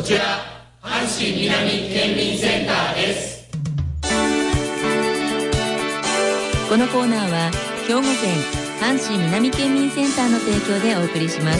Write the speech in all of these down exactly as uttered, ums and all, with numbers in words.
こちら阪神南県民センターです。 このコーナーは兵庫県阪神南県民センターの提供でお送りします。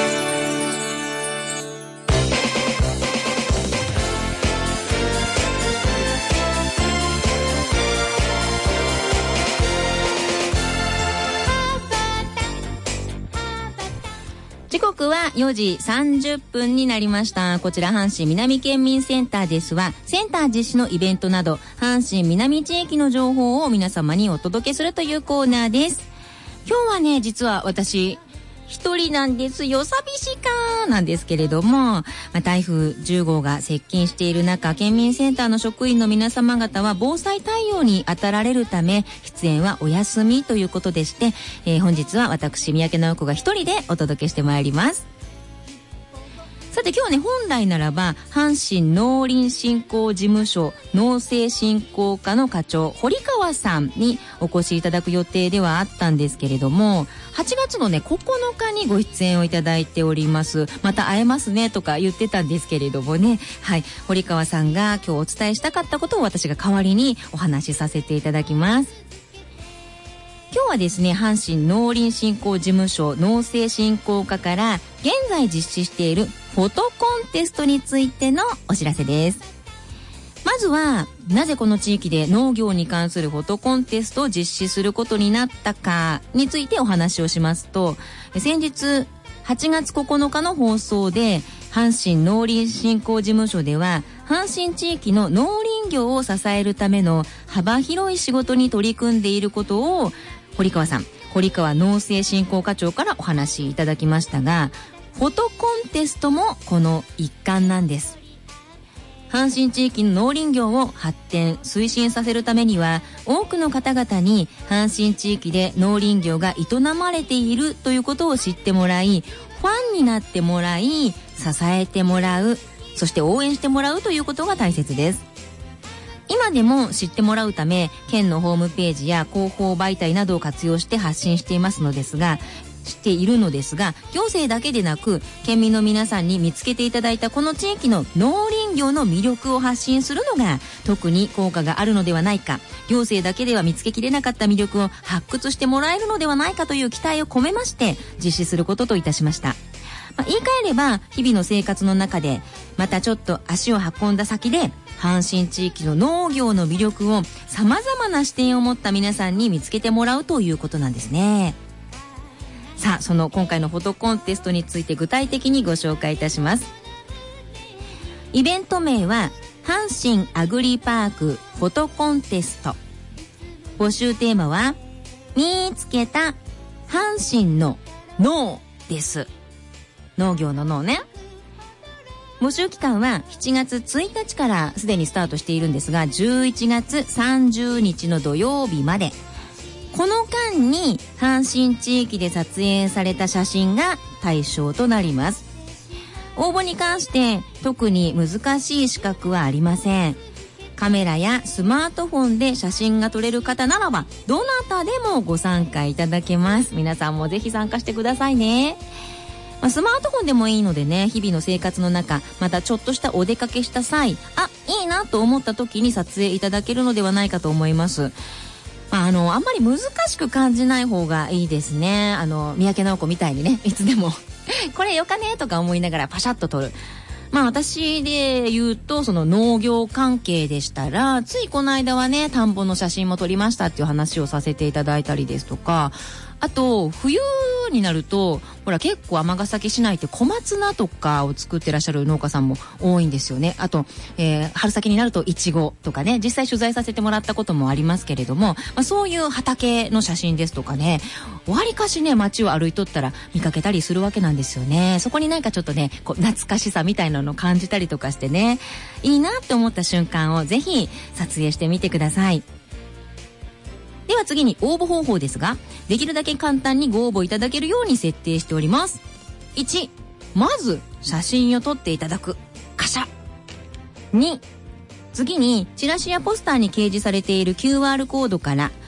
時刻はよじさんじゅっぷんになりました。こちら阪神南県民センターですは、センター実施のイベントなど阪神南地域の情報を皆様にお届けするというコーナーです。今日はね、実は私一人なんですよ。寂しかなんですけれども、まあ、台風じゅうごうが接近している中、県民センターの職員の皆様方は防災対応に当たられるため、出演はお休みということでして、えー、本日は私三宅直子が一人でお届けしてまいります。さて今日ね、本来ならば阪神農林振興事務所農政振興課の課長堀川さんにお越しいただく予定ではあったんですけれども、はちがつのねここのかにご出演をいただいております。また会えますねとか言ってたんですけれどもね、はい、堀川さんが今日お伝えしたかったことを私が代わりにお話しさせていただきます。今日はですね、阪神農林振興事務所農政振興課から現在実施しているフォトコンテストについてのお知らせです。まずは、なぜこの地域で農業に関するフォトコンテストを実施することになったかについてお話をしますと、先日はちがつここのかの放送で阪神農林振興事務所では阪神地域の農林業を支えるための幅広い仕事に取り組んでいることを堀川さん、堀川農政振興課長からお話しいただきましたが、フォトコンテストもこの一環なんです。阪神地域の農林業を発展推進させるためには、多くの方々に阪神地域で農林業が営まれているということを知ってもらい、ファンになってもらい、支えてもらう、そして応援してもらうということが大切です。今でも知ってもらうため、県のホームページや広報媒体などを活用して発信していますのですが、しているのですが、行政だけでなく県民の皆さんに見つけていただいたこの地域の農林業の魅力を発信するのが特に効果があるのではないか、行政だけでは見つけきれなかった魅力を発掘してもらえるのではないかという期待を込めまして実施することといたしました。まあ、言い換えれば日々の生活の中でまたちょっと足を運んだ先で阪神地域の農業の魅力を様々な視点を持った皆さんに見つけてもらうということなんですね。さあ、その今回のフォトコンテストについて具体的にご紹介いたします。イベント名は阪神アグリパークフォトコンテスト。募集テーマは見つけた阪神の農です。農業の農ね。募集期間はしちがつついたちからすでにスタートしているんですが、じゅういちがつさんじゅうにちの土曜日まで。この間に阪神地域で撮影された写真が対象となります。応募に関して特に難しい資格はありません。カメラやスマートフォンで写真が撮れる方ならばどなたでもご参加いただけます。皆さんもぜひ参加してくださいね。まあ、スマートフォンでもいいのでね、日々の生活の中、またちょっとしたお出かけした際、あ、いいなと思った時に撮影いただけるのではないかと思います。まあ、あの、あんまり難しく感じない方がいいですね。あの、三宅直子みたいにね、いつでもこれよかねとか思いながらパシャッと撮る。まあ私で言うと、その農業関係でしたら、ついこの間はね、田んぼの写真も撮りましたっていう話をさせていただいたりですとか、あと冬になるとほら結構尼崎市内って小松菜とかを作ってらっしゃる農家さんも多いんですよね。あと、えー、春先になるとイチゴとかね、実際取材させてもらったこともありますけれども、まあ、そういう畑の写真ですとかね、わりかしね街を歩いとったら見かけたりするわけなんですよね。そこになんかちょっとねこう懐かしさみたいなのを感じたりとかしてね、いいなって思った瞬間をぜひ撮影してみてください。では次に応募方法ですが、できるだけ簡単にご応募いただけるように設定しております。いち、まず写真を撮っていただく。カシャ。に、次にチラシやポスターに掲示されている キューアール コードから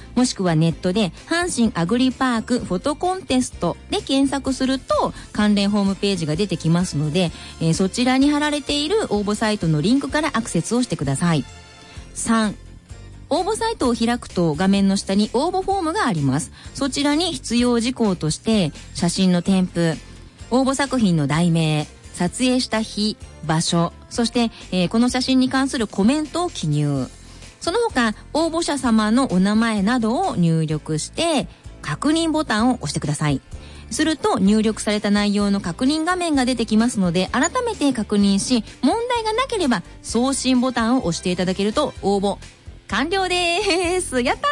もしくはネットで阪神アグリパークフォトコンテストで検索すると関連ホームページが出てきますので、えー、そちらに貼られている応募サイトのリンクからアクセスをしてください。さん、応募サイトを開くと画面の下に応募フォームがあります。そちらに必要事項として写真の添付、応募作品の題名、撮影した日、場所、そして、えー、この写真に関するコメントを記入。その他応募者様のお名前などを入力して確認ボタンを押してください。すると入力された内容の確認画面が出てきますので、改めて確認し問題がなければ送信ボタンを押していただけると応募完了です。やった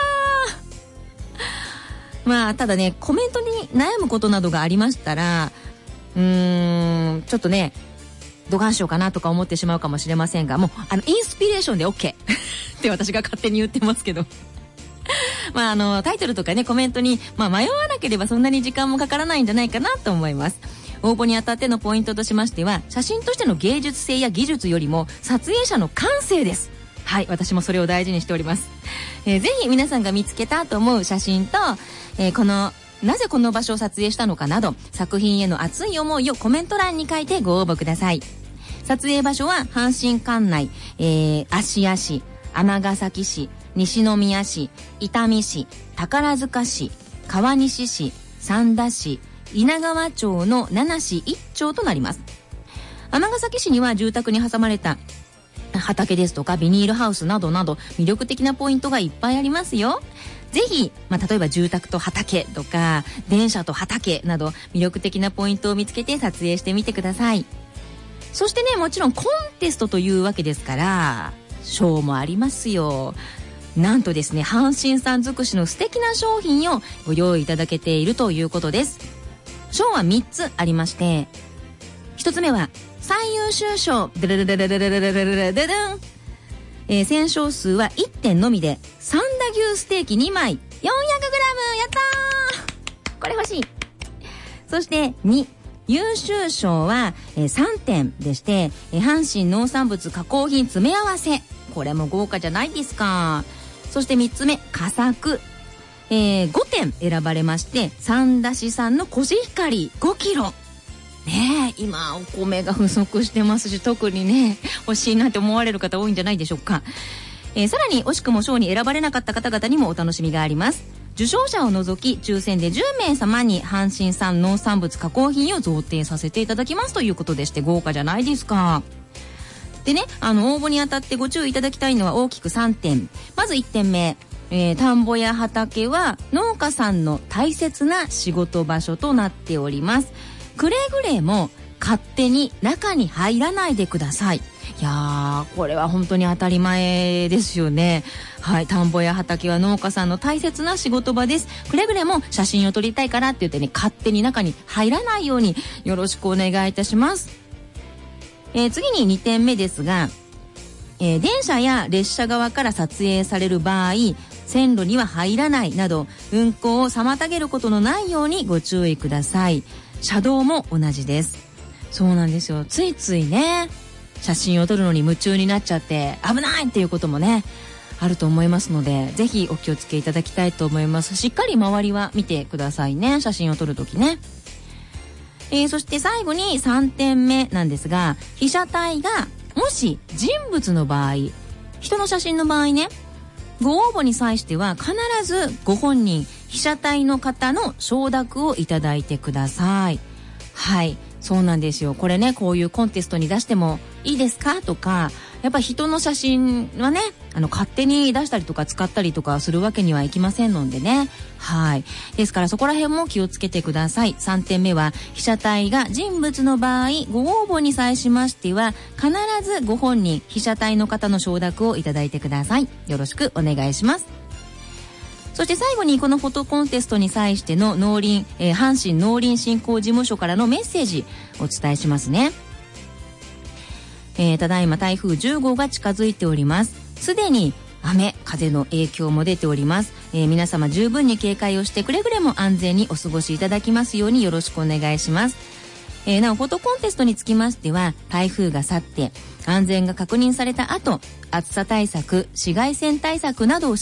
ー。まあただね、コメントに悩むことなどがありましたら、うーんちょっとねどがんしようかなとか思ってしまうかもしれませんが、もうあのインスピレーションで OK って私が勝手に言ってますけどまああのタイトルとかねコメントに、まあ、迷わなければそんなに時間もかからないんじゃないかなと思います。応募にあたってのポイントとしましては、写真としての芸術性や技術よりも撮影者の感性です。はい、私もそれを大事にしております。えー、ぜひ皆さんが見つけたと思う写真と、えー、このなぜこの場所を撮影したのかなど作品への熱い思いをコメント欄に書いてご応募ください。撮影場所は阪神管内、えー、芦屋市、尼崎市、西宮市、伊丹市、宝塚市、川西市、三田市、稲川町のなな市いっ町となります。尼崎市には住宅に挟まれた畑ですとかビニールハウスなどなど魅力的なポイントがいっぱいありますよ。ぜひ、まあ、例えば住宅と畑とか電車と畑など魅力的なポイントを見つけて撮影してみてください。そしてね、もちろんコンテストというわけですから賞もありますよ。なんとですね、阪神さん尽くしの素敵な商品をご用意いただけているということです。賞はみっつありまして、ひとつめは最優秀賞、デレレレレレレレレレレレレン、えー、選奨数はいってんのみで三田牛ステーキにまい よんひゃくグラム、やったー、これ欲しい。そしてに、優秀賞は、えー、さんてんでして、えー、阪神農産物加工品詰め合わせ、これも豪華じゃないですか。そしてみっつめ、佳作、えー、ごてん選ばれまして、三田市産のコシヒカリごキロねえ、今お米が不足してますし、特にね欲しいなって思われる方多いんじゃないでしょうか。えー、さらに惜しくも賞に選ばれなかった方々にもお楽しみがあります。受賞者を除き抽選でじゅうめい様に阪神産農産物加工品を贈呈させていただきますということでして、豪華じゃないですか。でね、あの応募にあたってご注意いただきたいのは大きくさんてん。まずいってんめ、えー、田んぼや畑は農家さんの大切な仕事場所となっております。くれぐれも勝手に中に入らないでください。いやー、これは本当に当たり前ですよね。はい、田んぼや畑は農家さんの大切な仕事場です。くれぐれも写真を撮りたいからって言ってね、勝手に中に入らないようによろしくお願いいたします。えー、次ににてんめですが、えー、電車や列車側から撮影される場合、線路には入らないなど運行を妨げることのないようにご注意ください。車道も同じです。そうなんですよ。ついついね、写真を撮るのに夢中になっちゃって危ないっていうこともねあると思いますので、ぜひお気をつけいただきたいと思います。しっかり周りは見てくださいね、写真を撮るときね。えー、そして最後にさんてんめなんですが、被写体がもし人物の場合、人の写真の場合ね、ご応募に際しては必ずご本人、被写体の方の承諾をいただいてください。はい、そうなんですよ。これね、こういうコンテストに出してもいいですかとか、やっぱり人の写真はね、あの勝手に出したりとか使ったりとかするわけにはいきませんのでね。はい。ですからそこら辺も気をつけてください。さんてんめは被写体が人物の場合、ご応募に際しましては必ずご本人、被写体の方の承諾をいただいてください。よろしくお願いします。そして最後にこのフォトコンテストに際しての農林、えー、阪神農林振興事務所からのメッセージお伝えしますね。えー、ただいま台風じゅうごうが近づいております。すでに雨風の影響も出ております。えー、皆様十分に警戒をしてくれぐれも安全にお過ごしいただきますようによろしくお願いします。えー、なおフォトコンテストにつきましては台風が去って安全が確認された後、暑さ対策、紫外線対策などをしっか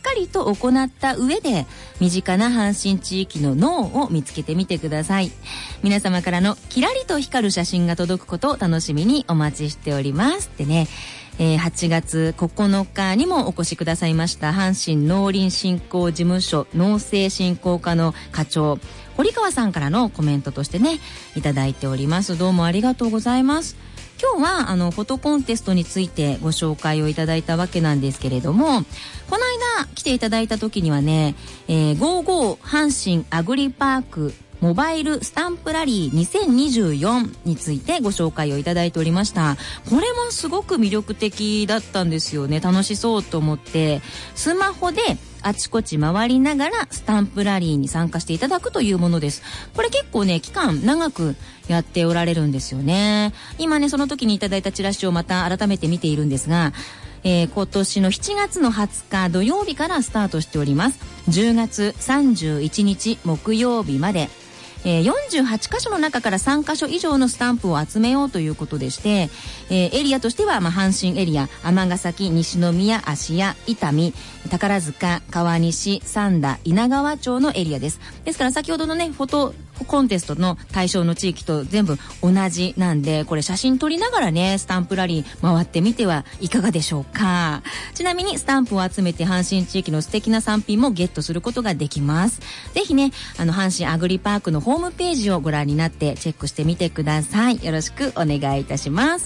かりと行った上で、身近な阪神地域の脳を見つけてみてください。皆様からのキラリと光る写真が届くことを楽しみにお待ちしておりますってね。えー、はちがつここのかにもお越しくださいました阪神農林振興事務所農政振興課の課長堀川さんからのコメントとしてねいただいております。どうもありがとうございます。今日はあのフォトコンテストについてご紹介をいただいたわけなんですけれども、この間来ていただいた時にはね、えー、ごじゅうご阪神アグリパークモバイルスタンプラリーにせんにじゅうよんについてご紹介をいただいておりました。これもすごく魅力的だったんですよね。楽しそうと思ってスマホであちこち回りながらスタンプラリーに参加していただくというものです。これ結構ね期間長くやっておられるんですよね。今ねその時にいただいたチラシをまた改めて見ているんですが、えー、今年のしちがつのはつか土曜日からスタートしております。じゅうがつさんじゅういちにち木曜日までえー、よんじゅうはちかしょの中からさんかしょ以上のスタンプを集めようということでして、えー、エリアとしては、まあ、阪神エリア、尼崎、西宮、芦屋、伊丹、宝塚、川西、三田、稲川町のエリアです。ですから先ほどのねフォトコンテストの対象の地域と全部同じなんで、これ写真撮りながらねスタンプラリー回ってみてはいかがでしょうか。ちなみにスタンプを集めて阪神地域の素敵な産品もゲットすることができます。ぜひねあの阪神アグリパークのホームページをご覧になってチェックしてみてください。よろしくお願いいたします。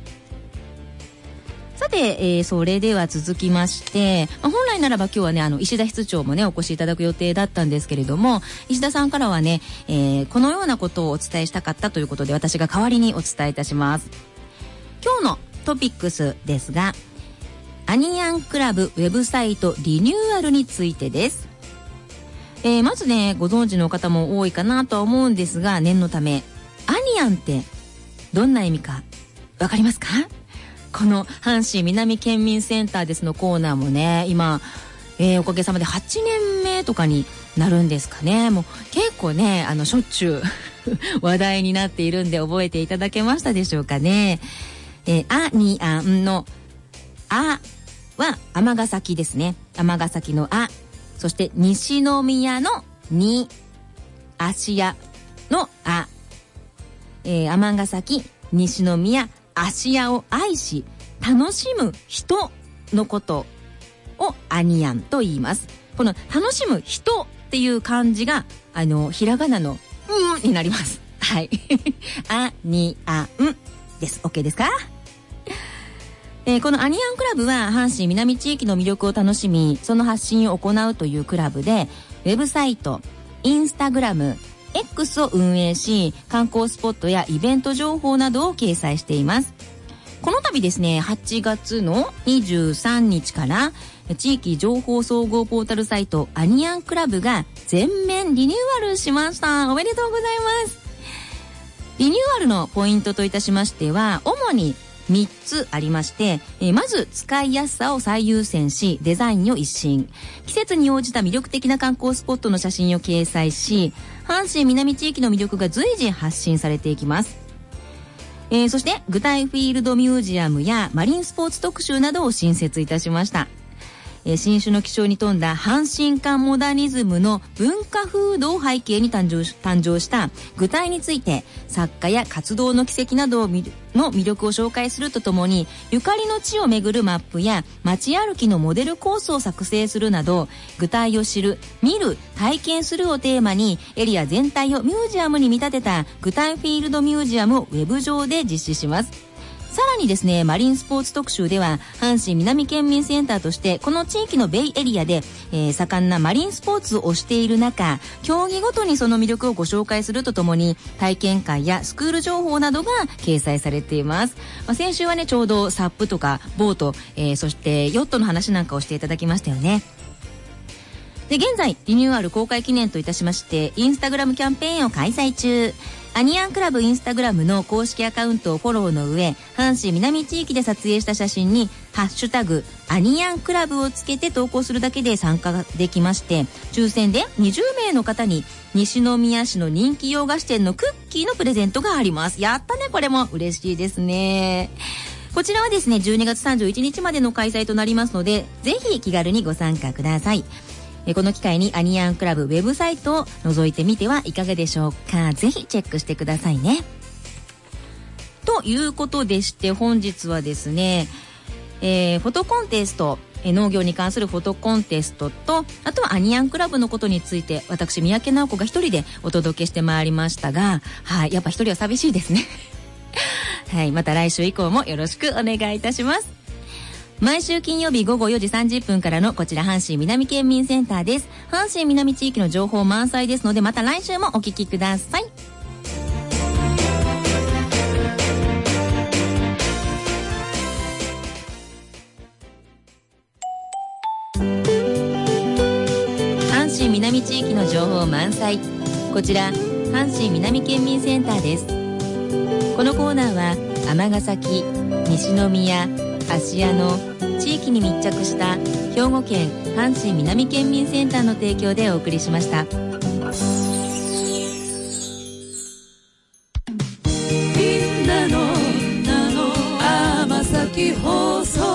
さて、えー、それでは続きまして、まあ、本来ならば今日はねあの石田室長もねお越しいただく予定だったんですけれども、石田さんからはね、えー、このようなことをお伝えしたかったということで私が代わりにお伝えいたします。今日のトピックスですが、アニアンクラブウェブサイトリニューアルについてです。えー、まずねご存知の方も多いかなとは思うんですが、念のためアニアンってどんな意味かわかりますか？この阪神南県民センターですのコーナーもね今、えー、おかげさまではちねんめとかになるんですかね。もう結構ねあのしょっちゅう話題になっているんで覚えていただけましたでしょうかね。えー、アニアンのあは尼崎ですね。尼崎のあ、そして西宮のに、芦屋のあ、えー、尼崎西宮芦屋を愛し楽しむ人のことをアニアンと言います。この楽しむ人っていう漢字があのひらがなのうんになります。はいアニアンです。 OK ですか？えー、このアニアンクラブは阪神南地域の魅力を楽しみその発信を行うというクラブで、ウェブサイト、インスタグラム、X を運営し観光スポットやイベント情報などを掲載しています。この度ですねはちがつのにじゅうさんにちから地域情報総合ポータルサイトアニアンクラブが全面リニューアルしました。おめでとうございます。リニューアルのポイントといたしましては主にみっつありまして、えー、まず使いやすさを最優先しデザインを一新、季節に応じた魅力的な観光スポットの写真を掲載し阪神南地域の魅力が随時発信されていきます。えー、そして具体フィールドミュージアムやマリンスポーツ特集などを新設いたしました。えー、新種の気象に富んだ阪神間モダニズムの文化風土を背景に誕生し、誕生した具体について作家や活動の軌跡などを見るの魅力を紹介するとともに、ゆかりの地を巡るマップや街歩きのモデルコースを作成するなど、具体を知る、見る、体験するをテーマにエリア全体をミュージアムに見立てた具体フィールドミュージアムをウェブ上で実施します。さらにですね、マリンスポーツ特集では阪神南県民センターとしてこの地域のベイエリアで、えー、盛んなマリンスポーツを推している中、競技ごとにその魅力をご紹介するとともに体験会やスクール情報などが掲載されています。まあ、先週はねちょうどサップとかボート、えー、そしてヨットの話なんかをしていただきましたよね。で現在リニューアル公開記念といたしましてインスタグラムキャンペーンを開催中。アニアンクラブインスタグラムの公式アカウントをフォローの上、阪神南地域で撮影した写真にハッシュタグアニアンクラブをつけて投稿するだけで参加できまして、抽選でにじゅうめいの方に西宮市の人気洋菓子店のクッキーのプレゼントがあります。やったね、これも嬉しいですね。 こちらはですねじゅうにがつさんじゅういちにちまでの開催となりますので、ぜひ気軽にご参加ください。えこの機会にアニアンクラブウェブサイトを覗いてみてはいかがでしょうか。ぜひチェックしてくださいね。ということでして、本日はですね、えー、フォトコンテスト、えー、農業に関するフォトコンテストと、あとはアニアンクラブのことについて、私三宅直子が一人でお届けしてまいりましたが、はい、やっぱ一人は寂しいですねはい、また来週以降もよろしくお願いいたします。毎週金曜日午後よじさんじゅっぷんからのこちら阪神南県民センターです。阪神南地域の情報満載ですので、また来週もお聞きください。阪神南地域の情報満載、こちら阪神南県民センターです。このコーナーは尼崎、西宮、芦屋の地域に密着した兵庫県阪神南県民センターの提供でお送りしました。みんなの名の尼崎放送